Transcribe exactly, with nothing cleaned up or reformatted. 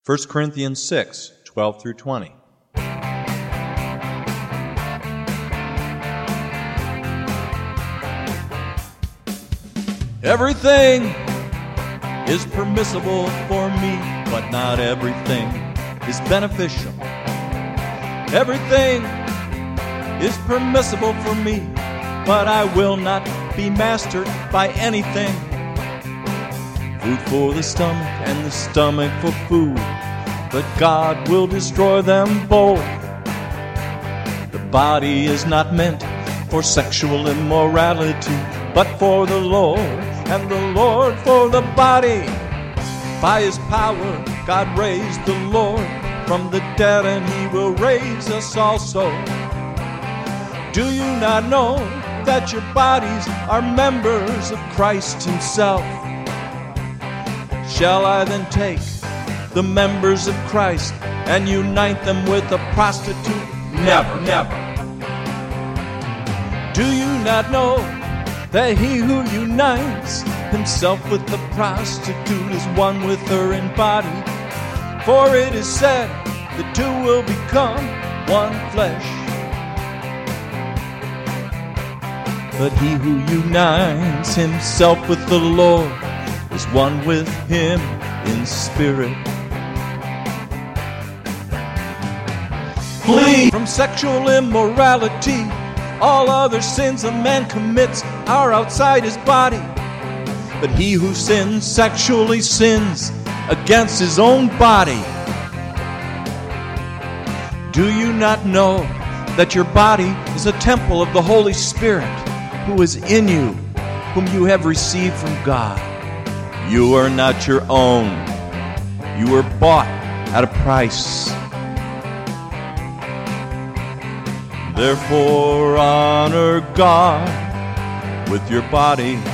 First Corinthians six, twelve through twenty. Everything is permissible for me, but not everything is beneficial. Everything is permissible for me, but I will not be mastered by anything. Food for the stomach and the stomach for food, but God will destroy them both. The body is not meant for sexual immorality, but for the Lord, and the Lord for the body. By His power, God raised the Lord from the dead, and He will raise us also. Do you not know that your bodies are members of Christ Himself? Shall I then take the members of Christ and unite them with a prostitute? Never, never. Do you not know that he who unites himself with the prostitute is one with her in body? For it is said, the two will become one flesh. But he who unites himself with the Lord is one with Him in spirit. Flee from sexual immorality. All other sins a man commits are outside his body. But he who sins sexually sins against his own body. Do you not know that your body is a temple of the Holy Spirit who is in you, whom you have received from God? You are not your own. You were bought at a price. Therefore, honor God with your body.